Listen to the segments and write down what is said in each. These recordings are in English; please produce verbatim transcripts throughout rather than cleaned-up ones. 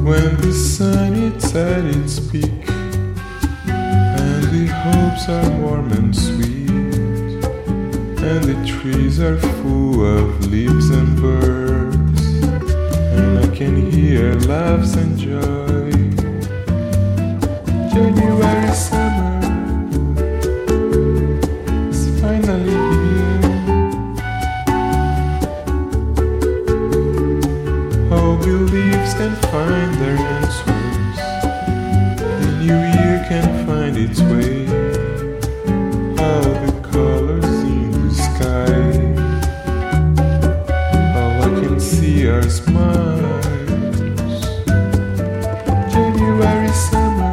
When the sun is at its peak and the hopes are warm and sweet, and the trees are full of leaves and birds, and I can hear laughs and joy. January summer is finally here. How beliefs can find their answers, the new year can find its way. How the colors in the sky, all I can see are smiles. January summer,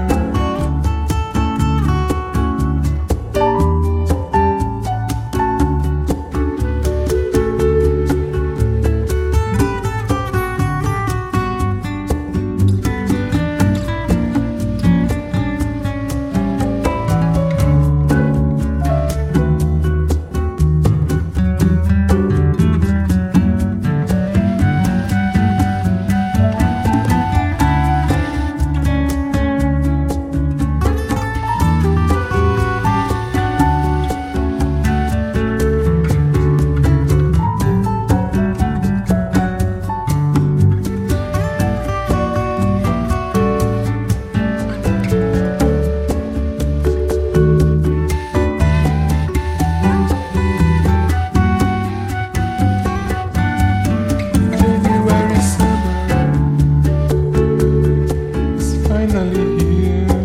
finally here.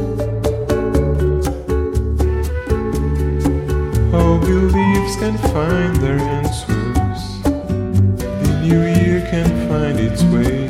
How beliefs can find their answers, the new year can find its way.